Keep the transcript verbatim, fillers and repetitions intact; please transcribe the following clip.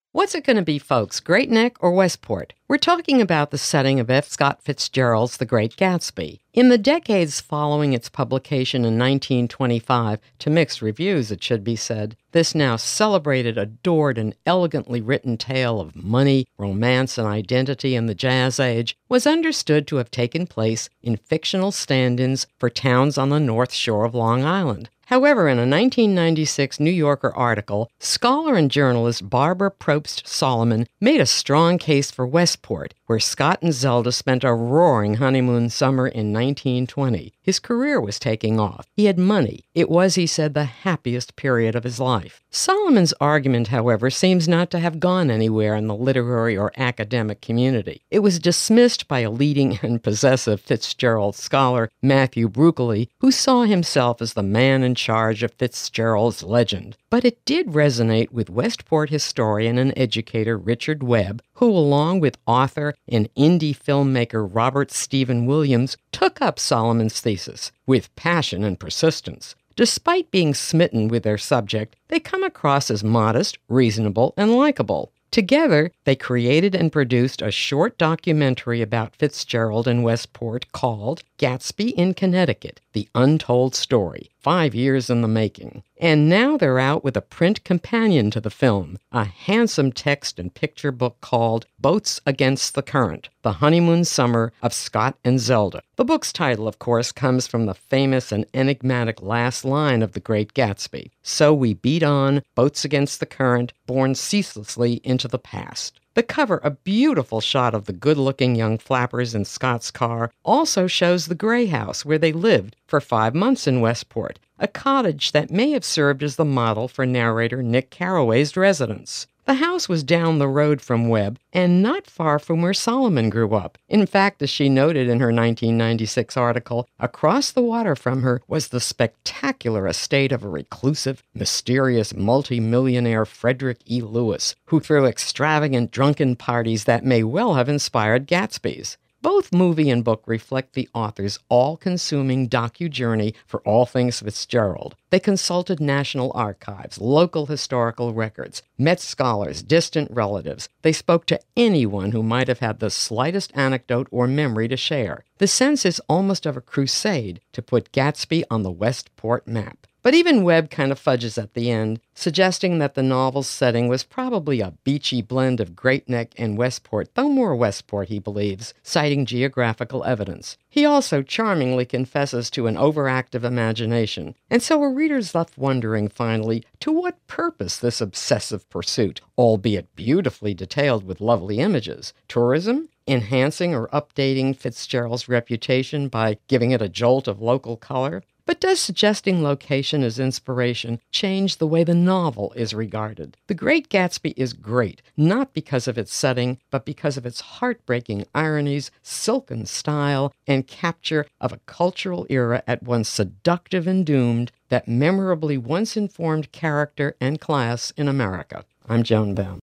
What's it going to be, folks? Great Neck or Westport? We're talking about the setting of F. Scott Fitzgerald's The Great Gatsby. In the decades following its publication in nineteen twenty-five, to mixed reviews, it should be said, this now celebrated, adored, and elegantly written tale of money, romance, and identity in the Jazz Age was understood to have taken place in fictional stand-ins for towns on the North Shore of Long Island. However, in a nineteen ninety-six New Yorker article, scholar and journalist Barbara Probst Solomon made a strong case for Westport, where Scott and Zelda spent a roaring honeymoon summer in nineteen twenty. His career was taking off. He had money. It was, he said, the happiest period of his life. Solomon's argument, however, seems not to have gone anywhere in the literary or academic community. It was dismissed by a leading and possessive Fitzgerald scholar, Matthew Bruckley, who saw himself as the man in charge of Fitzgerald's legend. But it did resonate with Westport historian and educator Richard Webb, who, along with author and indie filmmaker Robert Stephen Williams, took up Solomon's thesis with passion and persistence. Despite being smitten with their subject, they come across as modest, reasonable, and likable. Together, they created and produced a short documentary about Fitzgerald and Westport called Gatsby in Connecticut, The Untold Story, five years in the making. And now they're out with a print companion to the film, a handsome text and picture book called Boats Against the Current, The Honeymoon Summer of Scott and Zelda. The book's title, of course, comes from the famous and enigmatic last line of The Great Gatsby. So we beat on, boats against the current, borne ceaselessly into the past. The cover, a beautiful shot of the good-looking young flappers in Scott's car, also shows the Gray House where they lived for five months in Westport, a cottage that may have served as the model for narrator Nick Carraway's residence. The house was down the road from Webb and not far from where Solomon grew up. In fact, as she noted in her nineteen ninety-six article, across the water from her was the spectacular estate of a reclusive, mysterious multi-millionaire Frederick E. Lewis, who threw extravagant drunken parties that may well have inspired Gatsby's. Both movie and book reflect the author's all-consuming docu-journey for all things Fitzgerald. They consulted national archives, local historical records, met scholars, distant relatives. They spoke to anyone who might have had the slightest anecdote or memory to share. The sense is almost of a crusade to put Gatsby on the Westport map. But even Webb kind of fudges at the end, suggesting that the novel's setting was probably a beachy blend of Great Neck and Westport, though more Westport, he believes, citing geographical evidence. He also charmingly confesses to an overactive imagination, and so a reader's left wondering, finally, to what purpose this obsessive pursuit, albeit beautifully detailed with lovely images? Tourism? Enhancing or updating Fitzgerald's reputation by giving it a jolt of local color? But does suggesting location as inspiration change the way the novel is regarded? The Great Gatsby is great, not because of its setting, but because of its heartbreaking ironies, silken style, and capture of a cultural era at once seductive and doomed that memorably once informed character and class in America. I'm Joan Baum.